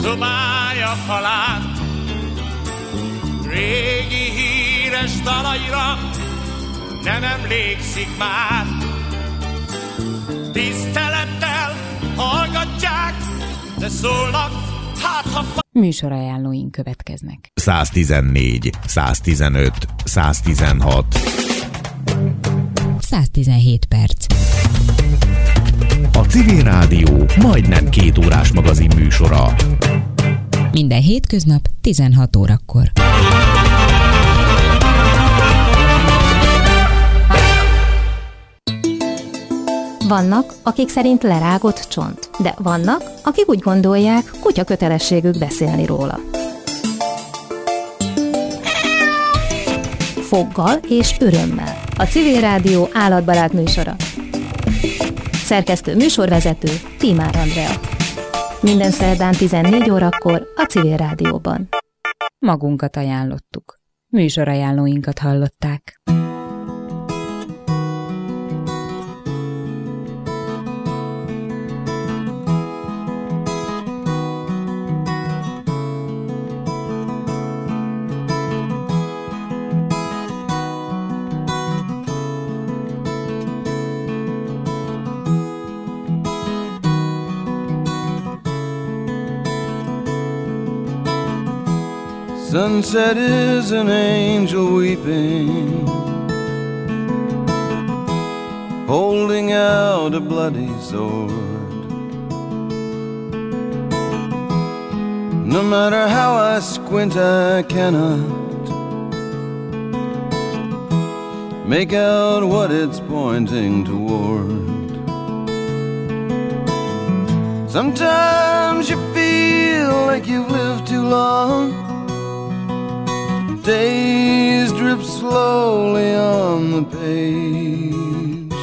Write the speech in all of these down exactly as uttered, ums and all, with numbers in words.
szobája falán. Régi híres dalaira nem emlékszik már. Tisztelettel hallgatják, de szólnak, hát ha... Műsorajánlóink következnek. száz tizennégy, száz tizenöt, száz tizenhat. száz tizenhét perc. A Civil Rádió majdnem két órás magazin műsora. Minden hétköznap tizenhat órakor. Vannak, akik szerint lerágott csont, de vannak, akik úgy gondolják, kutya kötelességük beszélni róla. Foggal és örömmel. A Civil Rádió állatbarát műsora. Szerkesztő műsorvezető Tímár Andrea. Minden szerdán tizennégy órakor a Civil Rádióban. Magunkat ajánlottuk. Műsorajánlóinkat hallották. Sunset is an angel weeping, holding out a bloody sword. No matter how I squint, I cannot make out what it's pointing toward. Sometimes you feel like you've lived too long. Days drip slowly on the page.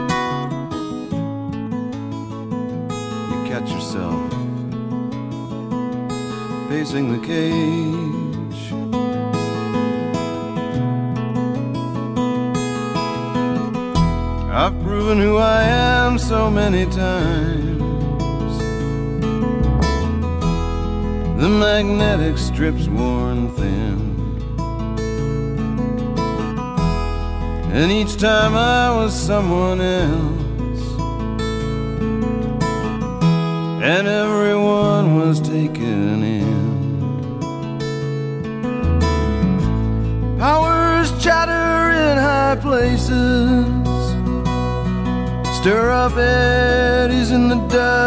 You catch yourself pacing the cage. I've proven who I am so many times. The magnetic strip's worn thin, and each time I was someone else, and everyone was taken in. Powers chatter in high places, stir up eddies in the dust.